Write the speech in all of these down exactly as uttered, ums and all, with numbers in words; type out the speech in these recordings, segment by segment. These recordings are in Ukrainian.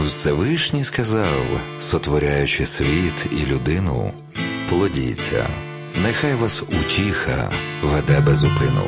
Всевишній сказав, сотворяючи світ і людину: плодіться, нехай вас утіха веде без упину.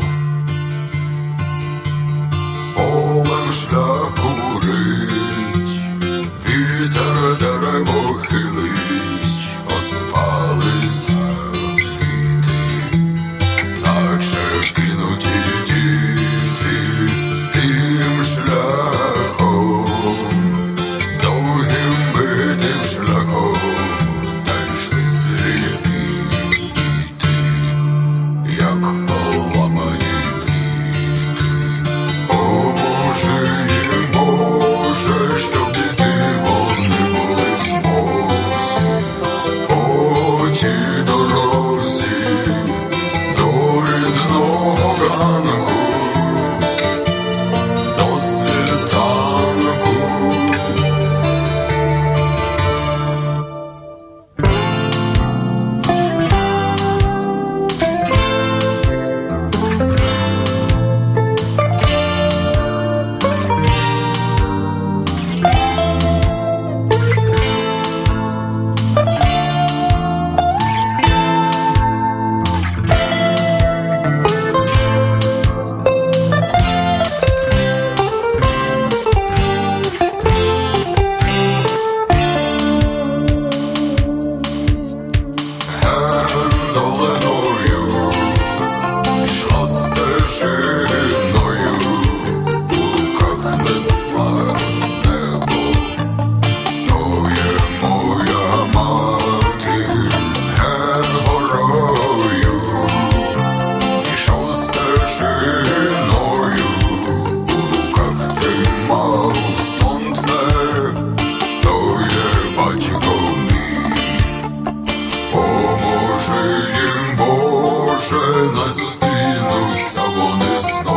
Полем шлях горить, вітер дерево хилить, осипалися квіти, наче кинуті діти тим шляхом, довгим битим шляхом, та йшли сліпі діти, як поламані квіти. Поможи їм, Боже, щоб діти вони були в змозі по тій дорозі до рідного ранку, до світанку. Долиною йшла стежиною, у руках несла небо. То є моя мати, ген горою, йшов стежиною, у руках тримав сонце, то є батько мій. Поможи їм, Боже, най зустрінуться вони знов.